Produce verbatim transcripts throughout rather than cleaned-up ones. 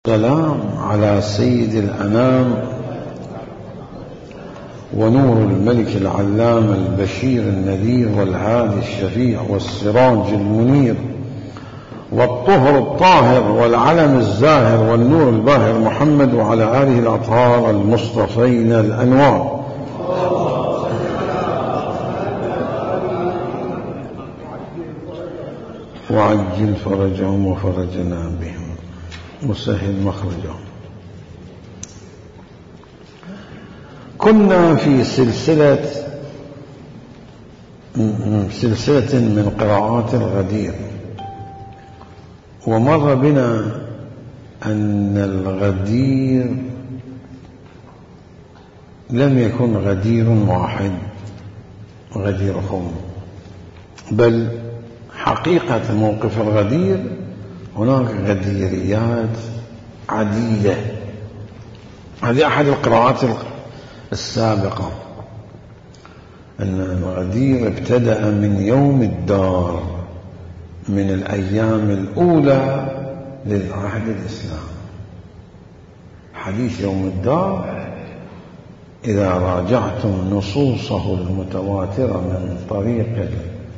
السلام على سيد الأنام ونور الملك العلام البشير النذير والهادي الشفيع والسراج المنير والطهر الطاهر والعلم الزاهر والنور الباهر محمد وعلى آله الأطهار المصطفين الأنوار. وعجل فرجهم وفرجنا بهم وسهل مخرجهم. كنا في سلسلة سلسلة من قراءات الغدير، ومر بنا أن الغدير لم يكن غدير واحد غدير خم، بل حقيقة موقف الغدير هناك غديريات عديدة. هذه أحد القراءات السابقة، أن الغدير ابتدأ من يوم الدار، من الأيام الأولى للعهد الإسلامي. حديث يوم الدار إذا راجعتم نصوصه المتواترة من طريق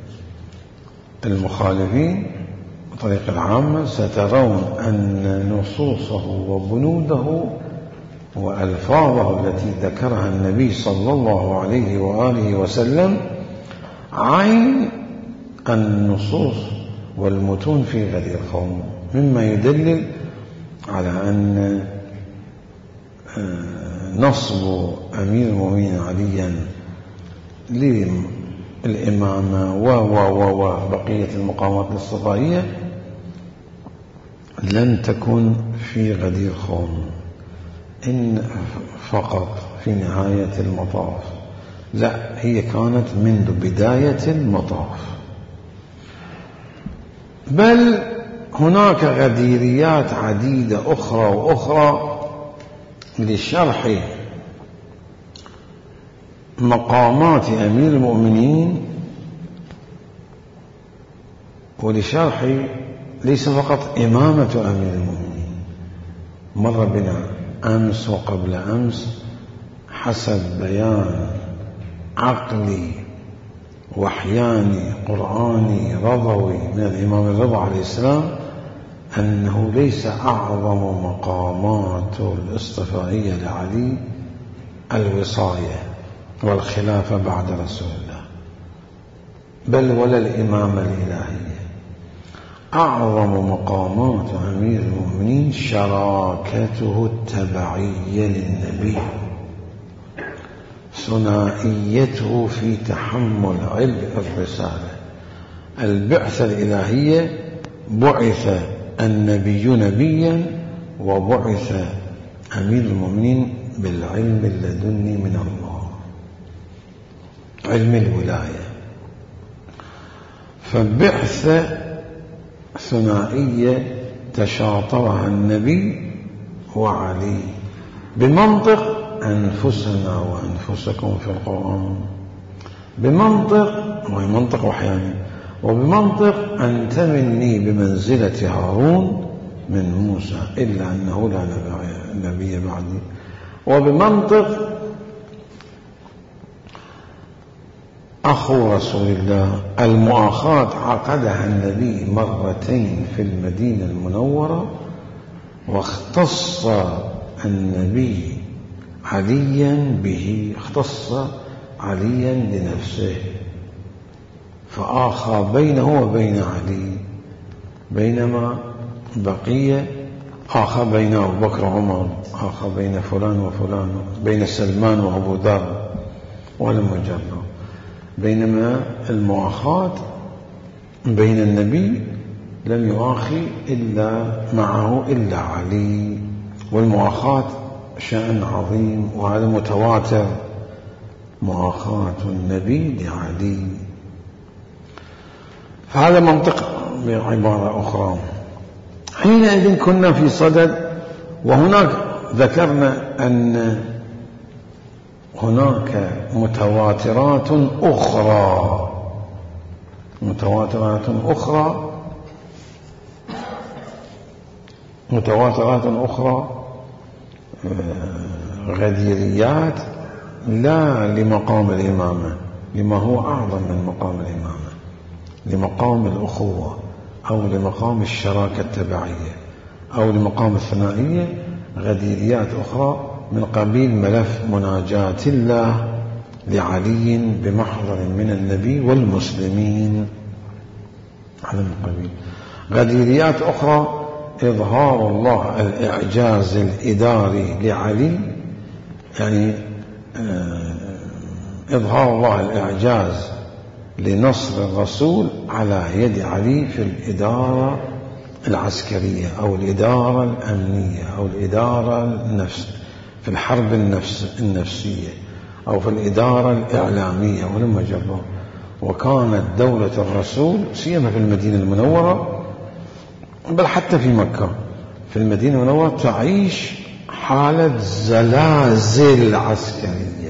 المخالفين وطريق العامة سترون أن نصوصه وبنوده وألفاظه التي ذكرها النبي صلى الله عليه وآله وسلم عين النصوص والمتون في غدير خم، مما يدلل على أن نصب أمير المؤمنين عليا للإمامة و و و بقية المقامات الصفائية لن تكن في غدير خم إن فقط في نهاية المطاف، لا، هي كانت منذ بداية المطاف. بل هناك غديريات عديدة أخرى وأخرى لشرح مقامات أمير المؤمنين ولشرح ليس فقط إمامة أمير المؤمنين. مر بنا أمس وقبل أمس حسب بيان عقلي وحياني قرآني رضوي من الإمام الرضا عليه السلام أنه ليس أعظم مقامات الاصطفائية لعلي الوصاية والخلافة بعد رسول الله، بل ولا الإمامة الإلهية. أعظم مقامات أمير المؤمنين شراكته التبعية للنبي، ثنائيته في تحمل عبء الرسالة. البعثة الإلهية بعث النبي نبيا وبعث أمير المؤمنين بالعلم اللدني من الله، علم الولاية. فبعثة ثنائية تشاطرها النبي وعلي بمنطق أنفسنا وأنفسكم في القرآن، بمنطق ومنطق وحياني، وبمنطق أنت مني بمنزلة هارون من موسى إلا أنه لا نبي بعدي، وبمنطق أخو رسول الله. المؤاخاة عقدها النبي مرتين في المدينة المنورة، واختص النبي عليا به، اختص عليا لنفسه، فآخى بينه وبين علي، بينما بقية آخى بين أبو بكر وعمر، آخى بين فلان وفلان، بين سلمان وأبو ذر ولم يجرب. بينما المؤاخاة بين النبي لم يؤاخي إلا معه إلا علي، والمؤاخاة شأن عظيم وهذا متواتر، مؤاخاة النبي لعلي. فهذا منطق بعبارة أخرى. حينئذ كنا في صدد، وهناك ذكرنا أن هناك متواترات أخرى متواترات أخرى متواترات أخرى غديريات لا لمقام الإمامة، لما هو أعظم من مقام الإمامة، لمقام الأخوة أو لمقام الشراكة التبعية أو لمقام الثنائية، غديريات أخرى من قبيل ملف مناجاة الله لعلي بمحضر من النبي والمسلمين، هذا من قبيل. غديريات أخرى إظهار الله الإعجاز الإداري لعلي، يعني إظهار الله الإعجاز لنصر الرسول على يد علي في الإدارة العسكرية أو الإدارة الأمنية أو الإدارة النفس في الحرب النفس النفسية أو في الإدارة الإعلامية ولما جروا. وكانت دولة الرسول سيما في المدينة المنورة، بل حتى في مكة، في المدينة المنورة تعيش حالة زلازل عسكرية،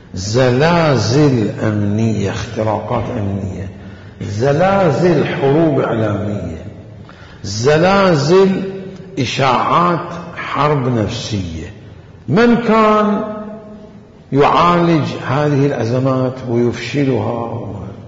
زلازل أمنية، اختراقات أمنية، زلازل حروب إعلامية، زلازل إشاعات حرب نفسية. من كان يعالج هذه الأزمات ويفشلها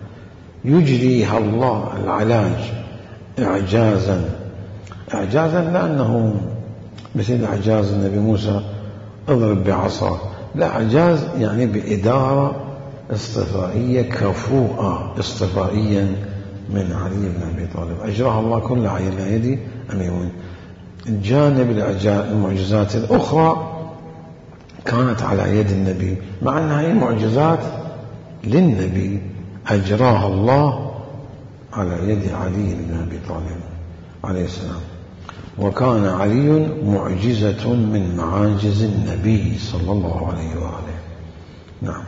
ويجريها الله العلاج إعجازا، إعجازا لأنه مثل إعجاز النبي موسى اضرب بعصا، لا، إعجاز يعني بإدارة اصطفائية كفوءة اصطفائيا من علي بن أبي طالب أجراها الله كل على يد أميون. الجانب المعجزات الأخرى كانت على يد النبي، مع أنها هي معجزات للنبي أجراها الله على يد علي بن أبي طالب عليه السلام. وكان علي معجزة من معاجز النبي صلى الله عليه وآله. نعم.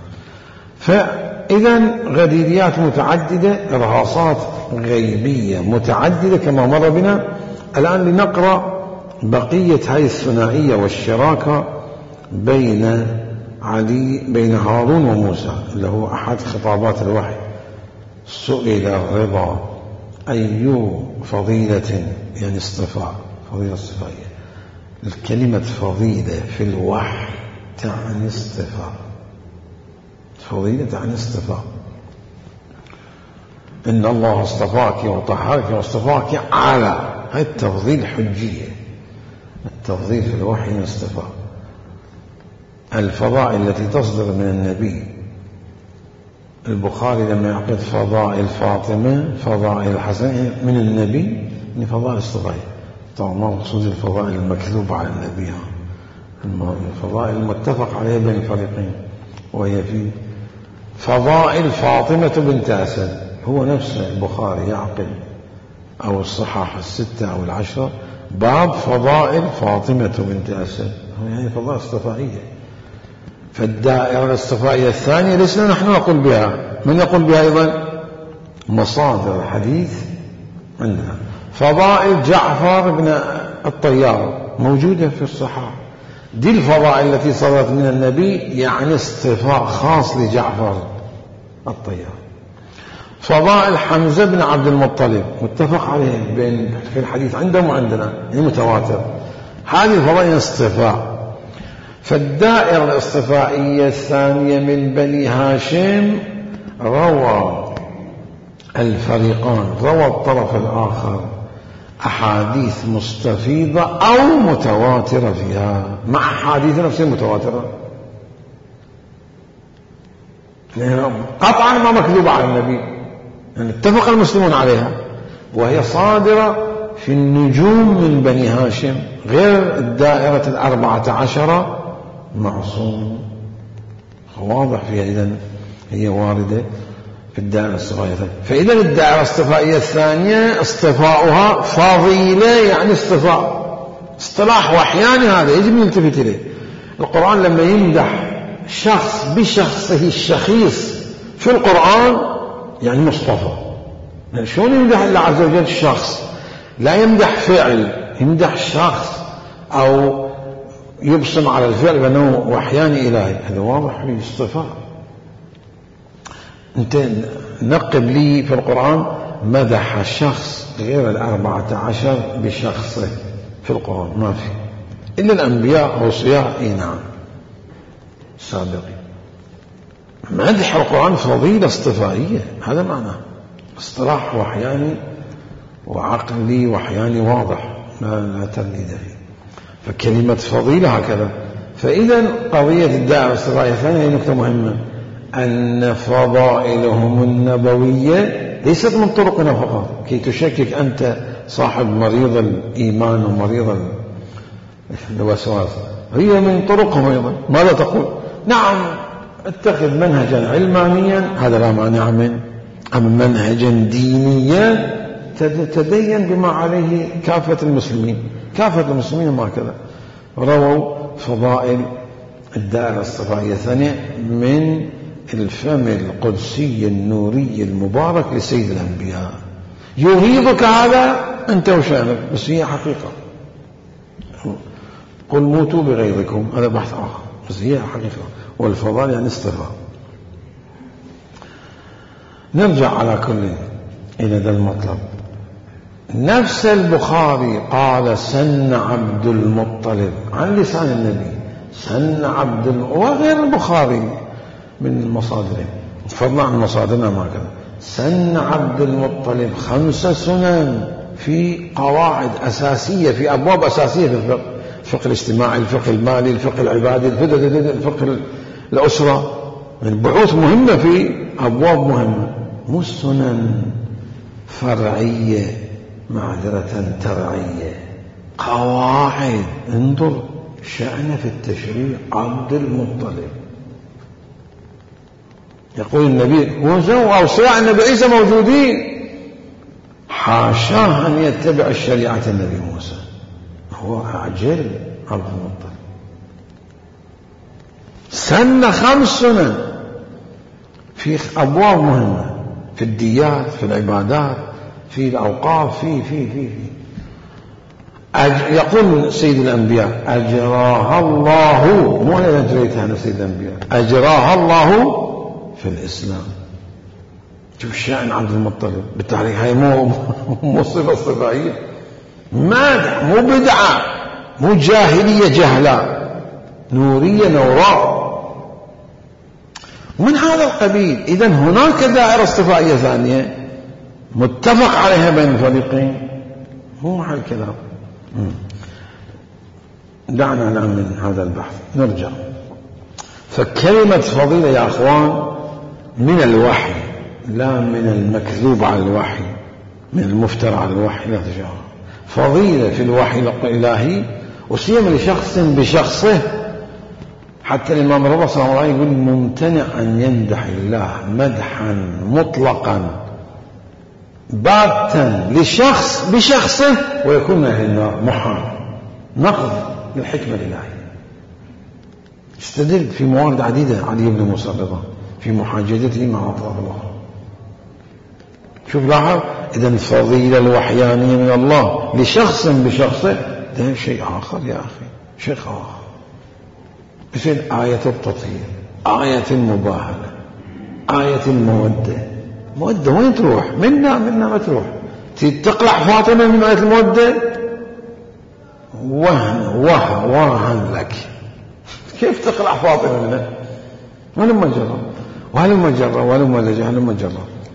فإذا غديريات متعددة، إرهاصات غيبية متعددة كما مر بنا. الآن لنقرأ بقية هذه الثنائية والشراكة بين علي بين هارون وموسى، اللي هو أحد خطابات الوحي. سئل الرضا أي فضيلة، يعني اصطفاء، فضيلة اصطفائية. الكلمة فضيلة في الوحي تعني اصطفاء، فضيلة تعني اصطفاء. إن الله اصطفاك وطهرك واصطفاك على، هذا التفضيل حجية، التفضيل في الوحي من اصطفاء. الفضائل التي تصدر من النبي، البخاري لما يعقد فضائل فاطمة فضائل الحسن من النبي، من فضائل اصطفائية. طبعا ما مقصود الفضائل المكذوبة على النبي، الفضائل المتفق عليها بين الفريقين، وهي في فضائل فاطمة بنت أسد. هو نفسه البخاري يعقد أو الصحاح الستة أو العشرة باب فضائل فاطمة بنت أسد، يعني فضائل اصطفائية. فالدائرة الاصطفائية الثانية لسنا نحن نقول بها، من يقول بها أيضا؟ مصادر الحديث عندنا. فضائل جعفر بن الطيار موجودة في الصحاح، دي الفضائل التي صدرت من النبي، يعني اصطفاء خاص لجعفر الطيار. فضائل حمزة بن عبد المطلب متفق عليه بين في الحديث عندهم وعندنا، يعني متواتر. هذه الفضائل اصطفاء. فالدائرة الاصطفائية الثانية من بني هاشم روى الفريقان، روى الطرف الآخر أحاديث مستفيضة أو متواترة فيها، مع أحاديث نفسها متواترة، قطعا ما مكذوبة على النبي، يعني اتفق المسلمون عليها، وهي صادرة في النجوم من بني هاشم، غير الدائرة الأربعة عشرة معصوم. واضح فيها، إذن هي واردة في الدائرة الاصطفائية. فإذا الدائرة الاصطفائية الثانية اصطفاؤها فضيلة، يعني اصطفاء، اصطلاح وحياني هذا يجب أن نلتفت إليه. القرآن لما يمدح شخص بشخصه الشخيص في القرآن يعني مصطفى. يعني شلون يمدح الله عز وجل الشخص؟ لا يمدح فعل، يمدح شخص أو يبصم على الفعل بأنه وحياني إلهي، هذا واضح في اصطفاء. أنت نقب لي في القرآن مدح الشخص غير الأربعة عشر بشخصه في في القرآن ما في إلا الأنبياء أوصياء. إيه نعم سابقين. مدح القرآن فضيلة اصطفائية، هذا معناه اصطلاح وحياني وعقلي وحياني واضح لا, لا ترديد فيه. فكلمة فضيلة هكذا. فإذا قضية الدعوة الاصطفائية الثانية هي نقطة مهمة، أن فضائلهم النبوية ليست من طرقنا فقط كي تشكك أنت صاحب مريض الإيمان ومريض الوسواس، هي من طرقهم أيضا. ماذا تقول؟ نعم اتخذ منهجا علمانيا، هذا لا مانع منه، أما منهجا دينيا تدين بما عليه كافة المسلمين. كافة المسلمين ما كذا رووا فضائل الدائرة الاصطفائية الثانية من الفم القدسي النوري المبارك لسيد الأنبياء. يغيظك هذا أنت وشأنك، بس هي حقيقة. قل موتوا بغيظكم، هذا بحث آخر، بس هي حقيقة. والفضائل يعني اصطفاء. نرجع على كل إلى ذا المطلب. نفس البخاري قال سن عبد المطلب عن لسان النبي، سن عبد الم... وغير البخاري من المصادر، فضلا عن مصادرنا ما كذا. سن عبد المطلب خمس سنن في قواعد أساسية، في أبواب أساسية في الفقه، الفقه الاجتماعي، الفقه المالي، الفقه العبادي، الفقه الأسرة، البحوث مهمة في أبواب مهمة، مو سنن فرعية معذرة ترعية، قواعد. انظر شأن في التشريع عبد المطلب. يقول النبي وأوصياء النبي عيسى موجودين، حاشاه أن يتبع الشريعة النبي موسى، هو عجل عبد المطلب. سن خمس سنن في أبواب مهمة، في الديات، في العبادات، في الأوقاف، في في في في أج... يقول سيد الأنبياء أجراها الله، مو أنا أجريتها أنا سيد الأنبياء، أجراها الله في الإسلام. شوف شأن عبد المطلب بالتحريك، هاي مو مو صفة صفائية، مادح، مو بدعة، مو جاهلية جهلة، نورية نوراء من هذا القبيل. إذن هناك دائرة اصطفائية ثانية متفق عليها بين الفريقين، مو محل كلام. دعنا الآن من هذا البحث نرجع. فكلمة فضيلة يا أخوان من الوحي، لا من المكذوب على الوحي، من المفترى على الوحي، لا تجاهل. فضيلة في الوحي الإلهي وسيما لشخص بشخصه. حتى الإمام الرضا صلى الله عليه وسلم يقول ممتنع أن يمدح الله مدحا مطلقا باتا لشخص بشخصه ويكون من أهل النار، محال، نقض للحكمة الإلهية. استدل في موارد عديدة علي بن موسى الرضا في محاججته مع أطراف الأخرى. شوف لاحظ، إذا الفضيلة الوحيانية من الله لشخص بشخصه ده شيء آخر يا أخي، شيء آخر. مثل آية التطهير، آية المباهلة، آية المودة. مودة وين تروح؟ منا منا ما تروح. تقلع فاطمة من آية المودة وهن وه وهن لك. كيف تقلع فاطمة منها؟ ولما جرى ولما جرى ولما لجأ ولما جرى.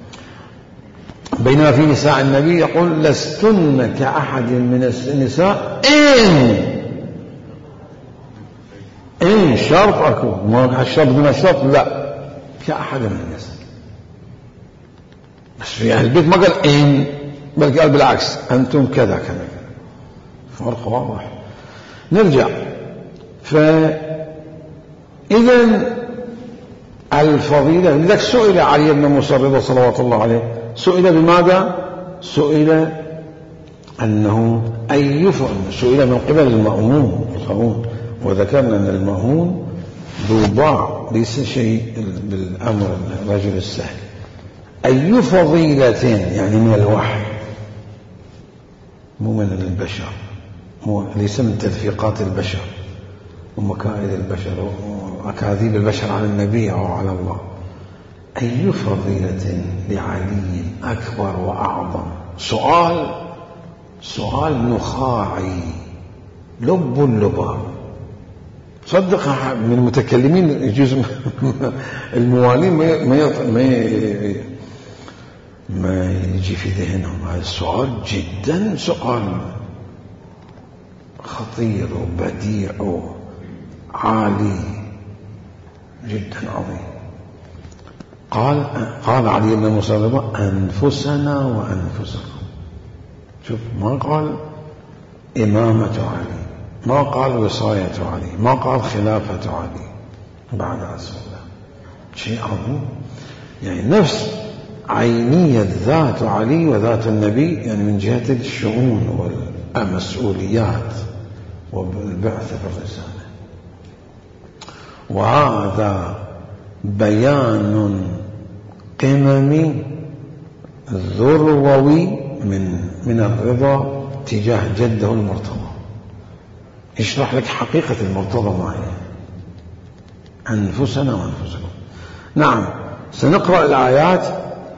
بينما في نساء النبي يقول لستن كأحد من النساء إن إن شرط أكو، ما الشرط من الشرط، لا، كأحد من النساء. بس في أهل البيت ما قال إن، بل قال بالعكس أنتم كذا كذا. فرق واضح. نرجع. فإذا الفضيلة، لذلك سئل علي بن موسى الرضا صلوات الله عليه، سئل بماذا؟ سئل أنه أي سئل من قبل المأمون القانون، وذكرنا أن المأمون ذو ضاع ليس شيء بالأمر الرجل السهل. أي فضيلة يعني من الوحي، مو من البشر، مو ليس من تلفيقات البشر ومكائد البشر وأكاذيب البشر على النبي أو على الله. أي فضيلة لعلي أكبر وأعظم؟ سؤال سؤال نخاعي لب اللباب. صدق من المتكلمين يجوز الموالين ما ما ما يجي في ذهنهم هذا السؤال، جدا سؤال خطير وبديع وعالي جدا عظيم. قال قال علي بن موسى الرضا أنفسنا وأنفسكم. شوف، ما قال إمامة علي، ما قال وصاية علي، ما قال خلافة علي بعد رسول الله. شيء عظيم، يعني نفس عينية ذات علي وذات النبي، يعني من جهة الشؤون والمسؤوليات والبعثة في الرسالة. وهذا بيان قممي ذروي من من الرضا تجاه جده المرتضى. يشرح لك حقيقة المرتضى معي. أنفسنا وأنفسكم. نعم، سنقرأ الآيات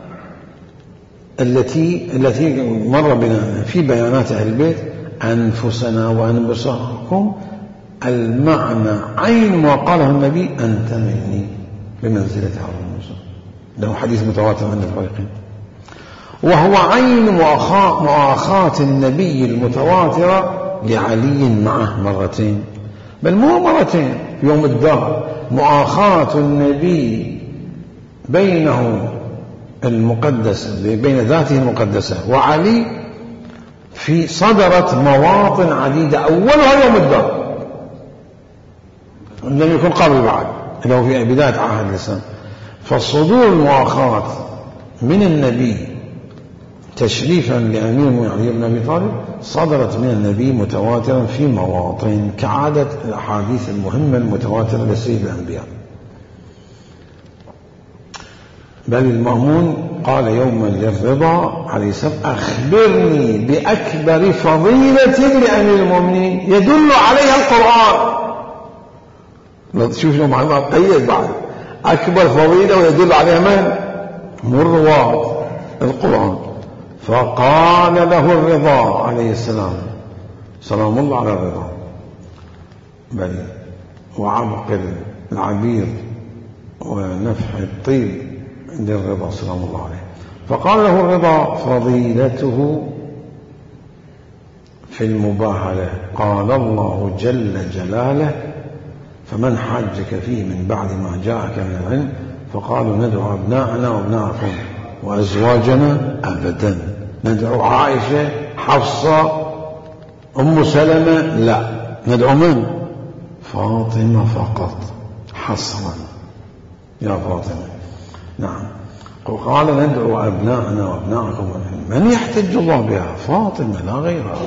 التي التي مر بنا في بيانات أهل البيت. أنفسنا وأنفسكم، المعنى عين ما قاله النبي أنت مني بمنزلة هارون موسى، له حديث متواتر عند الفريقين. وهو عين مؤاخاة النبي المتواترة لعلي معه مرتين، بل مو مرتين في يوم الدار. مؤاخاة النبي بينه المقدس بين ذاته المقدسة وعلي في صدرت مواطن عديدة، أولها يوم الدار، لم يكن قبل بعد، إنه في بداية عهد الإسلام. فالصدور المؤاخاة من النبي تشريفا لأمير المؤمنين علي بن أبي طالب صدرت من النبي متواترا في مواطن، كعادة الأحاديث المهمة المتواترة لسيد الأنبياء. بل المأمون قال يوما للرضا عليه السلام أخبرني بأكبر فضيلة لأمير المؤمنين يدل عليها القرآن. شوف له معنى قيد بعد، أكبر فضيلة ويدل عليها من؟ مروات القرآن. فقال له الرضا عليه السلام سلام الله على الرضا، بل وعبق العبير ونفح الطيب للرضا سلام الله عليه. فقال له الرضا فضيلته في المباهلة. قال الله جل جلاله فمن حاجك فيه من بعد ما جاءك من العلم فقالوا ندعو أبناءنا وأبناءكم وأزواجنا أبدا. ندعو عائشة حفصة أم سلمة؟ لا، ندعو من؟ فاطمة فقط حصرا، يا فاطمة. نعم، وقال ندعو أبناءنا وأبناءكم. من يحتج الله بها؟ فاطمة لا غيرها.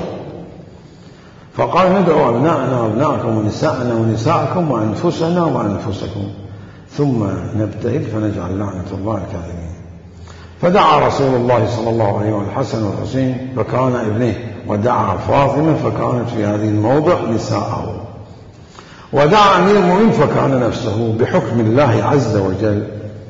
فقال ندعو أبناءنا وأبناءكم ونساءنا ونساءكم وأنفسنا وأنفسكم ثم نبتهل فنجعل لعنة الله الكاذبين. فدعا رسول الله صلى الله عليه وسلم الحسن والحسين فكان ابنيه، ودعا فاطمة فكانت في هذه الموضع نساءه، ودعا أمير المؤمنين فكان نفسه بحكم الله عز وجل.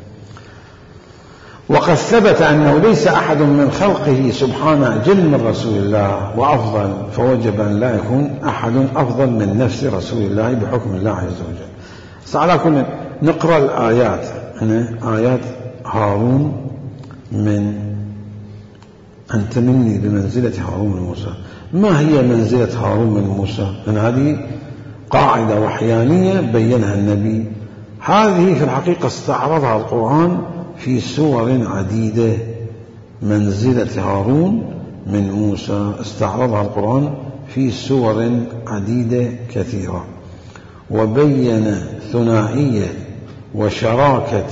وقد ثبت أنه ليس أحد من خلقه سبحانه أجل من رسول الله وأفضل، فوجب أن لا يكون أحد أفضل من نفس رسول الله بحكم الله عز وجل. سألا كنا نقرأ الآيات، هنا آيات هارون من أنت مني بمنزلة هارون من موسى. ما هي منزلة هارون من موسى؟ لأن هذه قاعدة وحيانية بينها النبي. هذه في الحقيقة استعرضها القرآن في سور عديدة. منزلة هارون من موسى استعرضها القرآن في سور عديدة كثيرة، وبين ثنائية وشراكة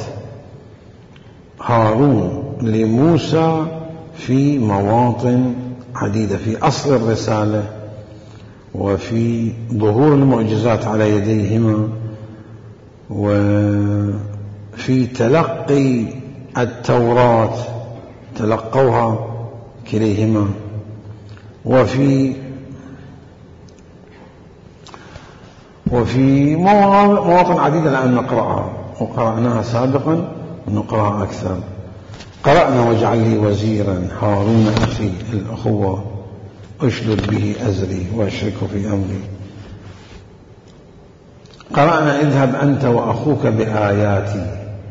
هارون لموسى في مواطن عديدة، في أصل الرسالة وفي ظهور المعجزات على يديهما وفي تلقي التوراة تلقوها كليهما، وفي وفي مواطن عديدة الآن نقرأها وقرأناها سابقا ونقرأها أكثر. قرأنا واجعل لي وزيرا هارون أخي الأخوة أشدد به أزري وأشركه في أمري قرأنا اذهب أنت وأخوك بآياتي،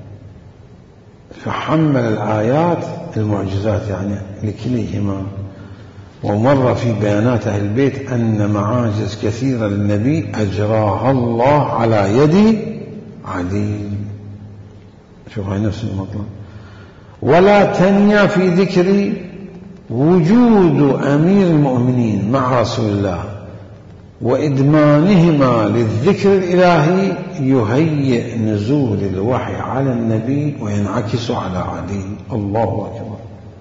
فحمل الآيات المعجزات يعني لكليهما. ومر في بيانات أهل البيت أن معاجز كثيرة للنبي أجراها الله على يد عدي. شوف هاي نفس المطلب. ولا تنيا في ذكر وجود أمير المؤمنين مع رسول الله وإدمانهما للذكر الإلهي يهيئ نزول الوحي على النبي وينعكس على عدي. الله أكبر.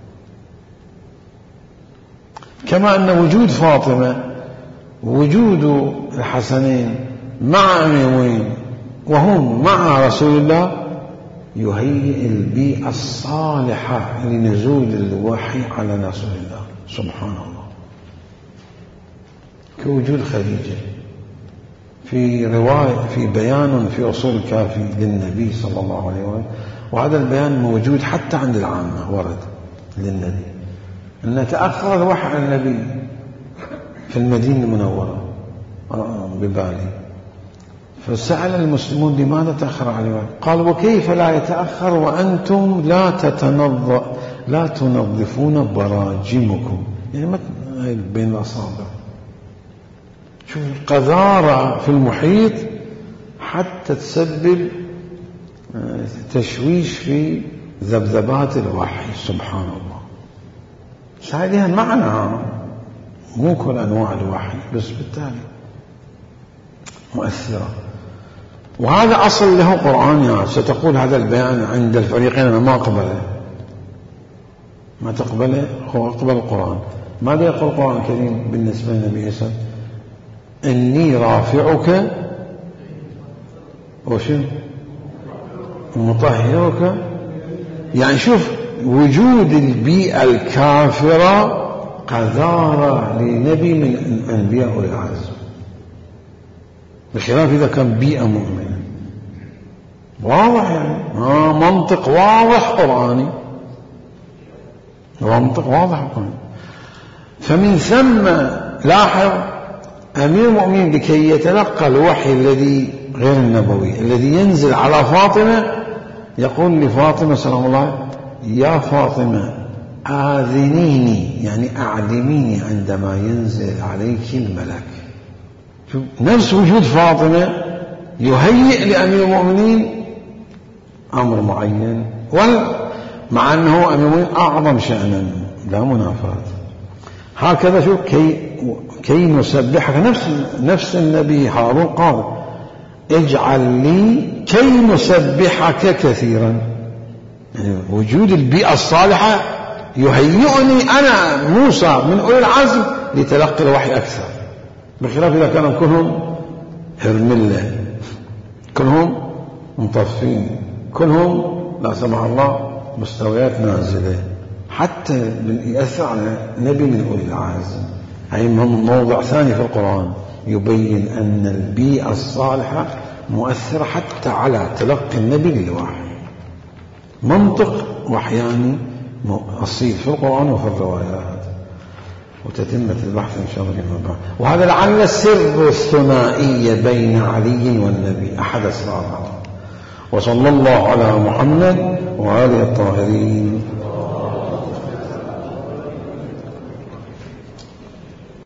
كما أن وجود فاطمة وجود الحسنين مع أميرين وهم مع رسول الله يهيئ البيئة الصالحة لنزول الوحي على رسول الله سبحان الله. كوجود خديجة في رواية في بيان في أصول الكافي للنبي صلى الله عليه وسلم، وهذا البيان موجود حتى عند العامة، ورد للنبي أن تأخر الوحي عن النبي في المدينة المنورة ببالي، فسأل المسلمون لماذا تأخر عن الوحي؟ قال وكيف لا يتأخر وأنتم لا تتنظف لا تنظفون براجمكم، يعني ما بين الأصابع. شوف القذارة في المحيط حتى تسبب تشويش في ذبذبات الوحي سبحان الله. هذه لها معنى، مو كل أنواع الوحي بس بالتالي مؤثرة. وهذا أصل له قرآن. يعني ستقول هذا البيان عند الفريقين أنا ما أقبله، ما تقبله، هو أقبل القرآن. ماذا يقول القرآن الكريم بالنسبة للنبي عيسى؟ إني رافعك وشو مطهرك. يعني شوف وجود البيئة الكافرة قذارة لنبي من الأنبياء والعزم، بخلاف إذا كان بيئة مؤمنة. واضح يعني آه منطق واضح قرآني، منطق واضح قرآني. فمن ثم لاحظ أمير المؤمنين لكي يتلقى الوحي الذي غير النبوي الذي ينزل على فاطمة يقول لفاطمة سلام الله يا فاطمة آذنيني، يعني أعدميني عندما ينزل عليك الملك. نفس وجود فاطمة يهيئ لأمير المؤمنين أمر معين، مع أنه أمير المؤمنين أعظم شأنا لا منافاة. هكذا شوف كي كي نسبحك. نفس نفس النبي هارون قال اجعل لي كي نسبحك كثيرا. يعني وجود البيئة الصالحة يهيئني أنا موسى من أولي العزم لتلقي الوحي أكثر، بخلاف إذا كانوا كلهم هرملة، كلهم مطفين، كلهم لا سمح الله مستويات نازلة، حتى يأثر على نبي من أولي العزم. أي موضع ثاني في القرآن يبين أن البيئة الصالحة مؤثرة حتى على تلقي النبي للوحي. منطق وحياني أصيل في القرآن وفي الروايات. وتتمة البحث إن شاء الله فيما بعد. وهذا لعل سر الثنائية بين علي والنبي أحد أسرارها. وصلى الله على محمد وآله الطاهرين.